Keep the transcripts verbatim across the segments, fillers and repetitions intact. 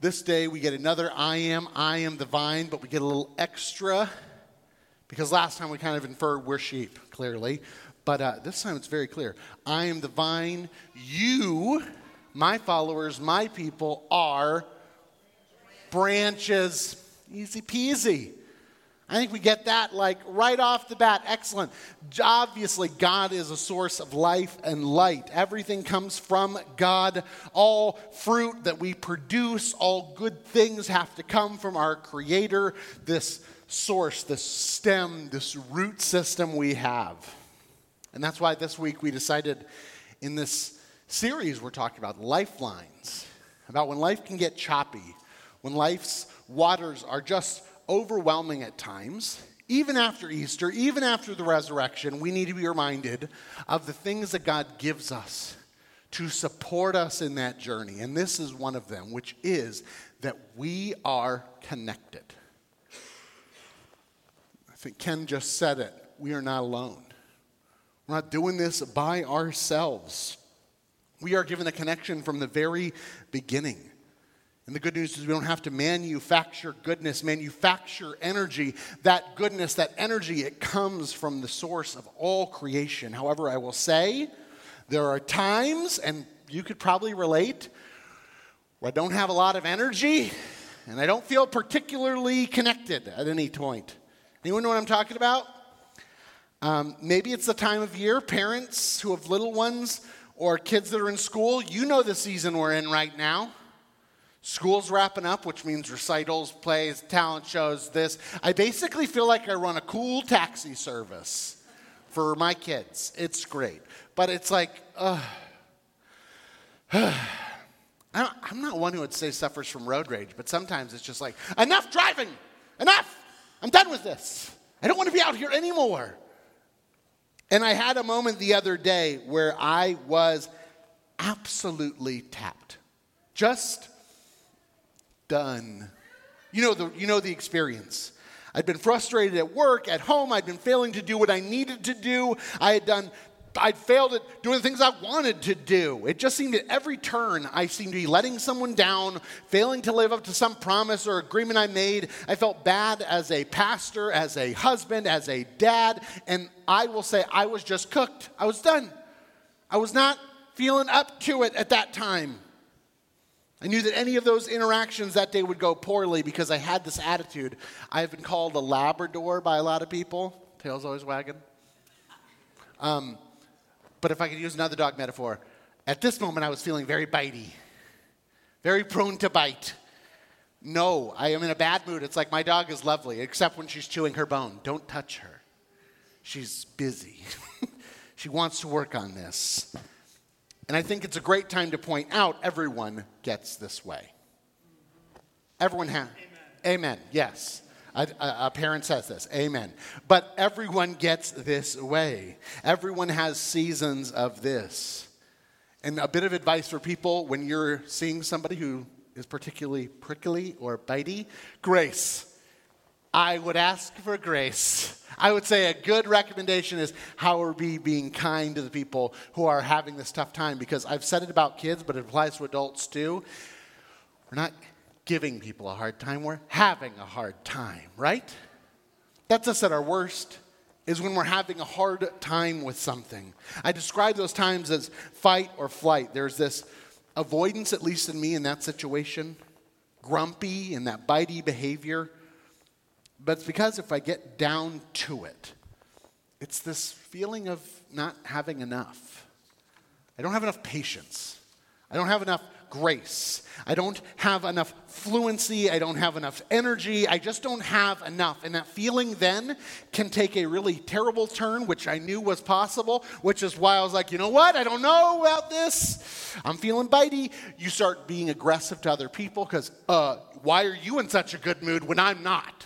This day we get another I am, I am the vine, but we get a little extra because last time we kind of inferred we're sheep, clearly. But uh, this time it's very clear. I am the vine. You, my followers, my people, are branches. Easy peasy. I think we get that like right off the bat. Excellent. Obviously, God is a source of life and light. Everything comes from God. All fruit that we produce, all good things have to come from our Creator. This source, this stem, this root system we have. And that's why this week we decided in this series we're talking about lifelines, about when life can get choppy, when life's waters are just overwhelming at times. Even after Easter, even after the resurrection, we need to be reminded of the things that God gives us to support us in that journey. And this is one of them, which is that we are connected. I think Ken just said it. We are not alone. We're not doing this by ourselves. We are given a connection from the very beginning. And the good news is we don't have to manufacture goodness, manufacture energy. That goodness, that energy, it comes from the source of all creation. However, I will say there are times, and you could probably relate, where I don't have a lot of energy and I don't feel particularly connected at any point. Anyone know what I'm talking about? Um, maybe it's the time of year, parents who have little ones or kids that are in school, you know the season we're in right now. School's wrapping up, which means recitals, plays, talent shows, this. I basically feel like I run a cool taxi service for my kids. It's great. But it's like, uh, I don't, I'm not one who would say suffers from road rage, but sometimes it's just like, enough driving! Enough! I'm done with this. I don't want to be out here anymore. And I had a moment the other day where I was absolutely tapped. Just done. You know the you know the experience. I'd been frustrated at work, at home. I'd been failing to do what I needed to do. I had done, I'd failed at doing the things I wanted to do. It just seemed at every turn I seemed to be letting someone down, failing to live up to some promise or agreement I made. I felt bad as a pastor, as a husband, as a dad, and I will say I was just cooked. I was done. I was not feeling up to it at that time. I knew that any of those interactions that day would go poorly because I had this attitude. I've been called a Labrador by a lot of people. Tail's always wagging. Um, but if I could use another dog metaphor, at this moment I was feeling very bitey, very prone to bite. No, I am in a bad mood. It's like my dog is lovely, except when she's chewing her bone. Don't touch her. She's busy. She wants to work on this. And I think it's a great time to point out everyone gets this way. Everyone has. Amen. Amen. Yes. A, a, a parent says this. Amen. But everyone gets this way. Everyone has seasons of this. And a bit of advice for people when you're seeing somebody who is particularly prickly or bitey, grace. I would ask for grace. I would say a good recommendation is how are we being kind to the people who are having this tough time? Because I've said it about kids, but it applies to adults too. We're not giving people a hard time. We're having a hard time, right? That's us at our worst, is when we're having a hard time with something. I describe those times as fight or flight. There's this avoidance, at least in me, in that situation. Grumpy and that bitey behavior. But it's because if I get down to it, it's this feeling of not having enough. I don't have enough patience. I don't have enough grace. I don't have enough fluency. I don't have enough energy. I just don't have enough. And that feeling then can take a really terrible turn, which I knew was possible, which is why I was like, you know what? I don't know about this. I'm feeling bitey. You start being aggressive to other people because, uh, why are you in such a good mood when I'm not?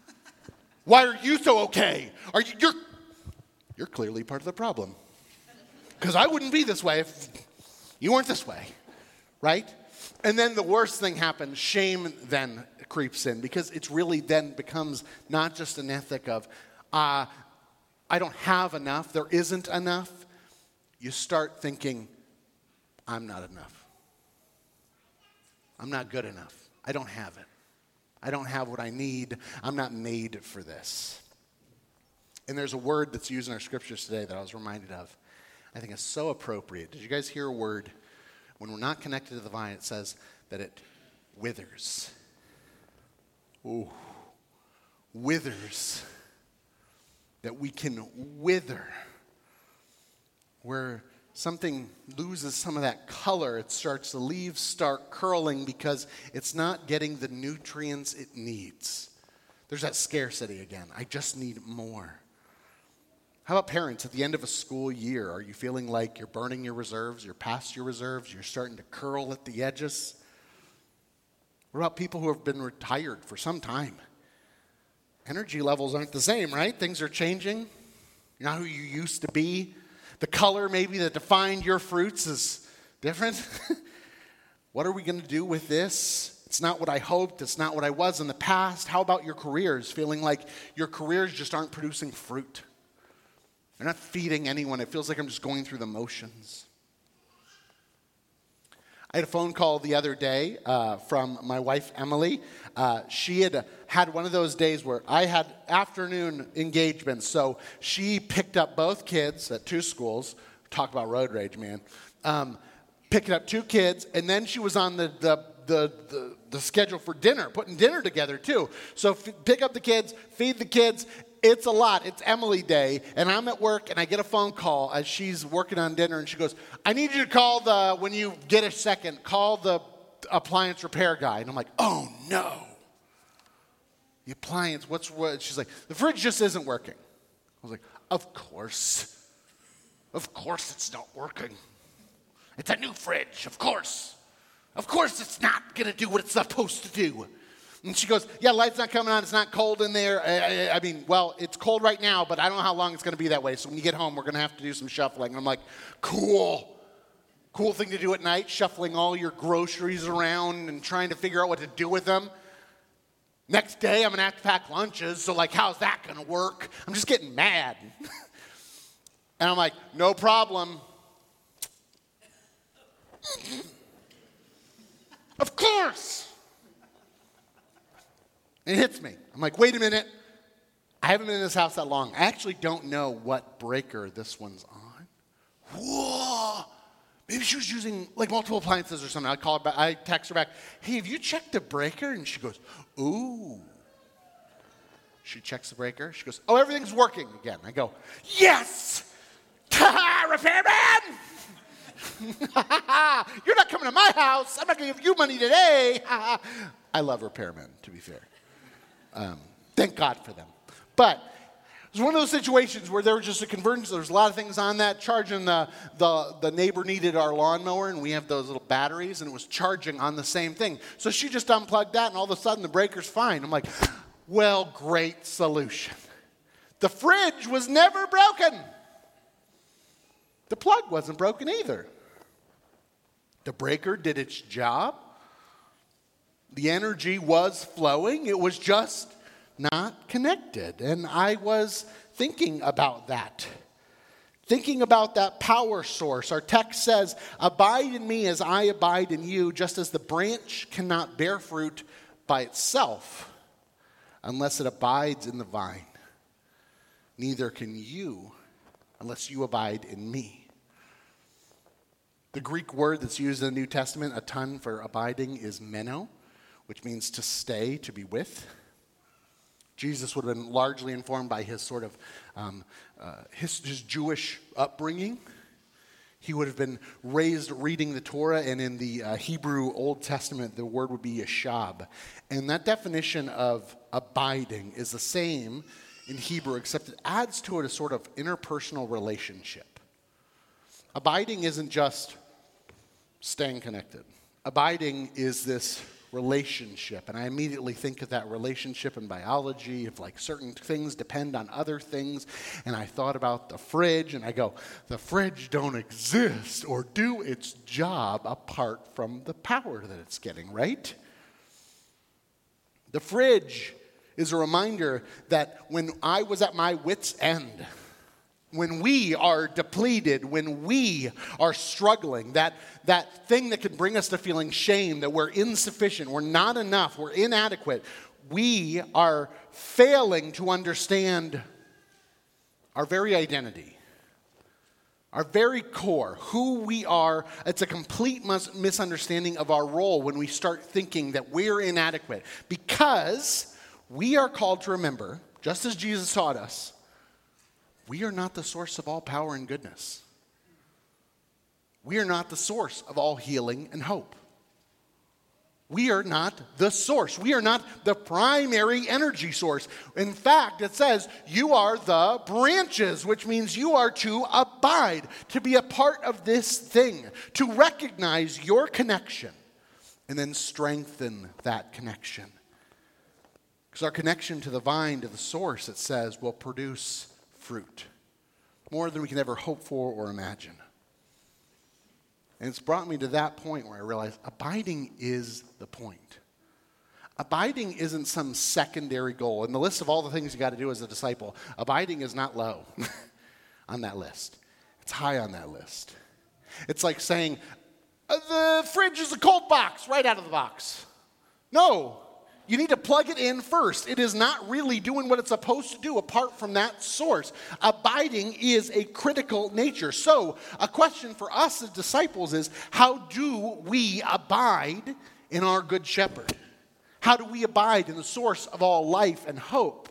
Why are you so okay? Are you, you're, you're clearly part of the problem. Because I wouldn't be this way if you weren't this way, right? And then the worst thing happens, shame then creeps in because it's really then becomes not just an ethic of, uh, I don't have enough, there isn't enough. You start thinking, I'm not enough. I'm not good enough. I don't have it. I don't have what I need. I'm not made for this. And there's a word that's used in our scriptures today that I was reminded of. I think it's so appropriate. Did you guys hear a word? When we're not connected to the vine, it says that it withers. Ooh, withers. That we can wither. Where something loses some of that color, it starts, the leaves start curling because it's not getting the nutrients it needs. There's that scarcity again. I just need more. How about parents at the end of a school year? Are you feeling like you're burning your reserves, you're past your reserves, you're starting to curl at the edges? What about people who have been retired for some time? Energy levels aren't the same, right? Things are changing. You're not who you used to be. The color maybe that defined your fruits is different. What are we going to do with this? It's not what I hoped. It's not what I was in the past. How about your careers? Feeling like your careers just aren't producing fruit. They're not feeding anyone. It feels like I'm just going through the motions. I had a phone call the other day uh, from my wife, Emily. Uh, she had had one of those days where I had afternoon engagements. So she picked up both kids at two schools. Talk about road rage, man. Um, picked up two kids, and then she was on the, the, the, the, the schedule for dinner, putting dinner together too. So f- pick up the kids, feed the kids. It's a lot. It's Emily Day, and I'm at work, and I get a phone call as she's working on dinner, and she goes, I need you to call the, when you get a second, call the appliance repair guy. And I'm like, oh, no. The appliance, what's what? She's like, the fridge just isn't working. I was like, of course. Of course it's not working. It's a new fridge, of course. Of course it's not going to do what it's supposed to do. And she goes, yeah, light's not coming on. It's not cold in there. I, I, I mean, well, it's cold right now, but I don't know how long it's going to be that way. So when you get home, we're going to have to do some shuffling. And I'm like, cool. Cool thing to do at night, shuffling all your groceries around and trying to figure out what to do with them. Next day, I'm going to have to pack lunches. So, like, how's that going to work? I'm just getting mad. And I'm like, no problem. Of course. It hits me. I'm like, wait a minute. I haven't been in this house that long. I actually don't know what breaker this one's on. Whoa. Maybe she was using like multiple appliances or something. I call her back. I text her back. Hey, have you checked the breaker? And she goes, ooh. She checks the breaker. She goes, oh, everything's working again. I go, yes. Ta-ha, repairman. You're not coming to my house. I'm not going to give you money today. I love repairmen, to be fair. Um, thank God for them. But it was one of those situations where there was just a convergence. There was a lot of things on that. Charging the, the, the neighbor needed our lawnmower, and we have those little batteries, and it was charging on the same thing. So she just unplugged that, and all of a sudden the breaker's fine. I'm like, well, great solution. The fridge was never broken. The plug wasn't broken either. The breaker did its job. The energy was flowing. It was just not connected. And I was thinking about that. Thinking about that power source. Our text says, abide in me as I abide in you, just as the branch cannot bear fruit by itself unless it abides in the vine. Neither can you unless you abide in me. The Greek word that's used in the New Testament a ton for abiding is meno, which means to stay, to be with. Jesus would have been largely informed by his sort of um, uh, his, his Jewish upbringing. He would have been raised reading the Torah, and in the uh, Hebrew Old Testament, the word would be yashab. And that definition of abiding is the same in Hebrew, except it adds to it a sort of interpersonal relationship. Abiding isn't just staying connected. Abiding is this relationship, and I immediately think of that relationship in biology, if like certain things depend on other things, and I thought about the fridge, and I go, the fridge don't exist or do its job apart from the power that it's getting, right? The fridge is a reminder that when I was at my wit's end, when we are depleted, when we are struggling, that, that thing that can bring us to feeling shame, that we're insufficient, we're not enough, we're inadequate, we are failing to understand our very identity, our very core, who we are. It's a complete mis- misunderstanding of our role when we start thinking that we're inadequate, because we are called to remember, just as Jesus taught us, we are not the source of all power and goodness. We are not the source of all healing and hope. We are not the source. We are not the primary energy source. In fact, it says you are the branches, which means you are to abide, to be a part of this thing, to recognize your connection, and then strengthen that connection. Because our connection to the vine, to the source, it says, will produce fruit, more than we can ever hope for or imagine. And it's brought me to that point where I realized abiding is the point. Abiding isn't some secondary goal. In the list of all the things you got to do as a disciple, abiding is not low on that list. It's high on that list. It's like saying, the fridge is a cold box right out of the box. No. You need to plug it in first. It is not really doing what it's supposed to do apart from that source. Abiding is a critical nature. So, a question for us as disciples is, how do we abide in our Good Shepherd? How do we abide in the source of all life and hope?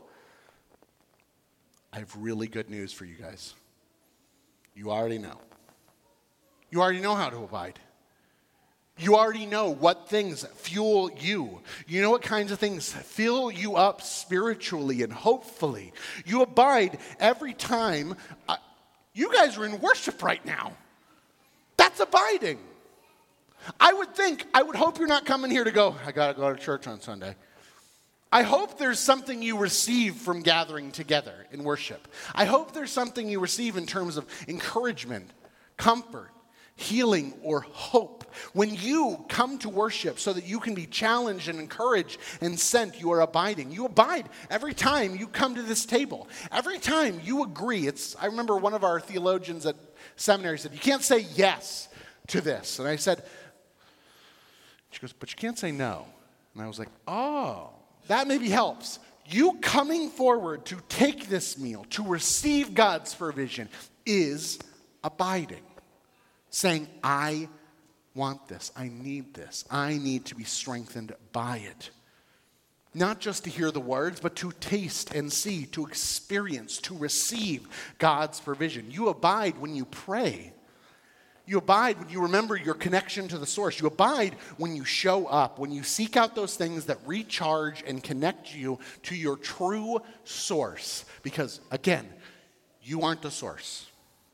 I have really good news for you guys. You already know. You already know how to abide. You already know what things fuel you. You know what kinds of things fill you up spiritually and hopefully. You abide every time. Uh, you guys are in worship right now. That's abiding. I would think, I would hope you're not coming here to go, I got to go to church on Sunday. I hope there's something you receive from gathering together in worship. I hope there's something you receive in terms of encouragement, comfort, healing, or hope. When you come to worship so that you can be challenged and encouraged and sent, you are abiding. You abide every time you come to this table. Every time you agree. It's. I remember one of our theologians at seminary said, you can't say yes to this. And I said, she goes, but you can't say no. And I was like, oh, that maybe helps. You coming forward to take this meal, to receive God's provision, is abiding. Saying, I want this. I need this. I need to be strengthened by it. Not just to hear the words, but to taste and see, to experience, to receive God's provision. You abide when you pray. You abide when you remember your connection to the source. You abide when you show up, when you seek out those things that recharge and connect you to your true source. Because, again, you aren't the source.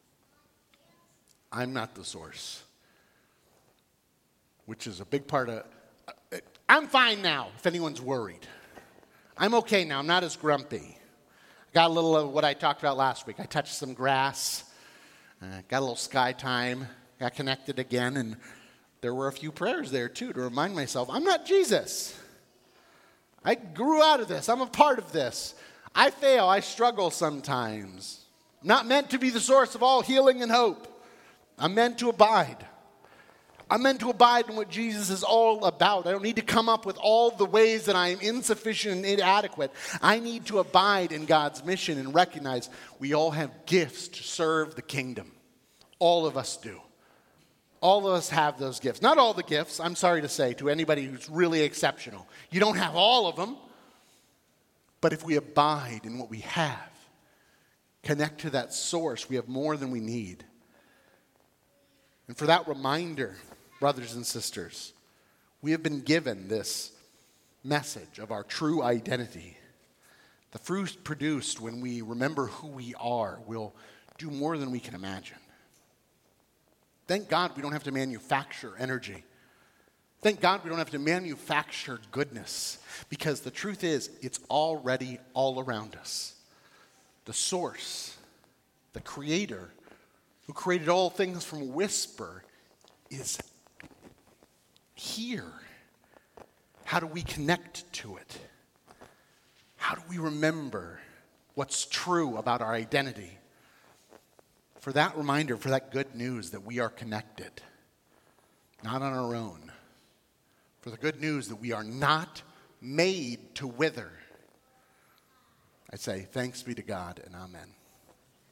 I'm not the source, which is a big part of, uh, I'm fine now, if anyone's worried. I'm okay now, I'm not as grumpy. Got a little of what I talked about last week. I touched some grass, uh, got a little sky time, got connected again, and there were a few prayers there too to remind myself, I'm not Jesus. I grew out of this, I'm a part of this. I fail, I struggle sometimes. I'm not meant to be the source of all healing and hope. I'm meant to abide. I'm meant to abide in what Jesus is all about. I don't need to come up with all the ways that I am insufficient and inadequate. I need to abide in God's mission and recognize we all have gifts to serve the kingdom. All of us do. All of us have those gifts. Not all the gifts, I'm sorry to say, to anybody who's really exceptional. You don't have all of them. But if we abide in what we have, connect to that source, we have more than we need. And for that reminder, brothers and sisters, we have been given this message of our true identity. The fruit produced when we remember who we are will do more than we can imagine. Thank God we don't have to manufacture energy. Thank God we don't have to manufacture goodness, because the truth is, it's already all around us. The source, the creator, who created all things from a whisper, is here. How do we connect to it? How do we remember what's true about our identity? for that reminder, for that good news that we are connected, not on our own. For the good news that we are not made to wither. I say, thanks be to God and amen.